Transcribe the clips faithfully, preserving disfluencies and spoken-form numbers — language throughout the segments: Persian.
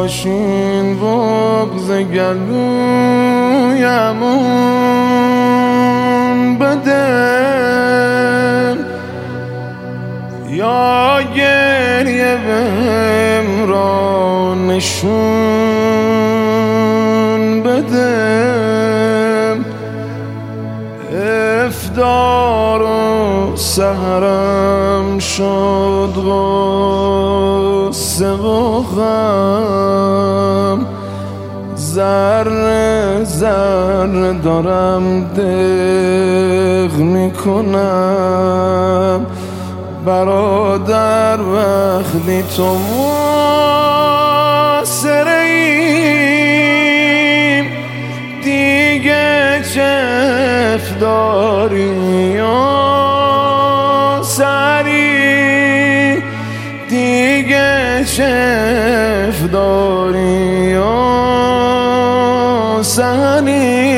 باشین بغض گلویمون بده یا گریه بهم را نشون بده افطار و سحرم شد غصه و غم ذره ذره دارم دق میکنم برادر وقتی تو محاصره‌ایم دیگه چه افطاری یا سحری دیگه چه افطاری یا سحری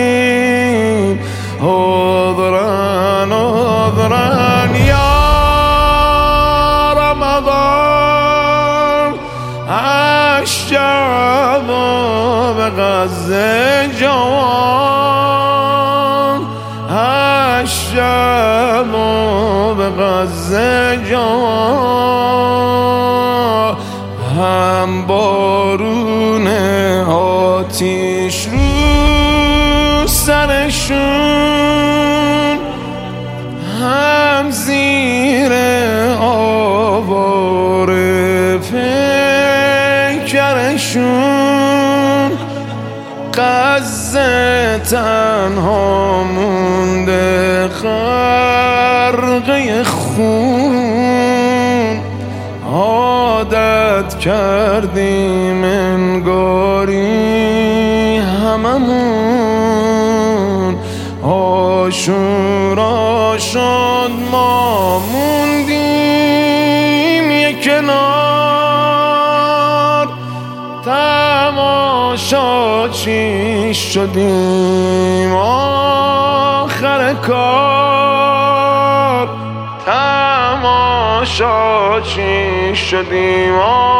عذرن عذرن یا رمضان الشعب به غزه جوان الشعب به غزه جوان هم بارون آتیش رو سرشون هم زیر آوار پیکرشون غزه تنها مونده غرقه خون عادت کردیم انگاری هممون عاشورا شد ما موندیم یک کنار تماشاچی شدیم آخر کار تماشاچی شدیم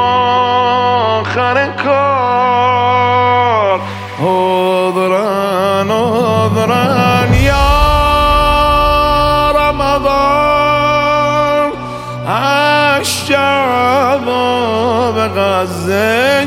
آخر کار عذرن عذرن یا رمضان الشعب به غزه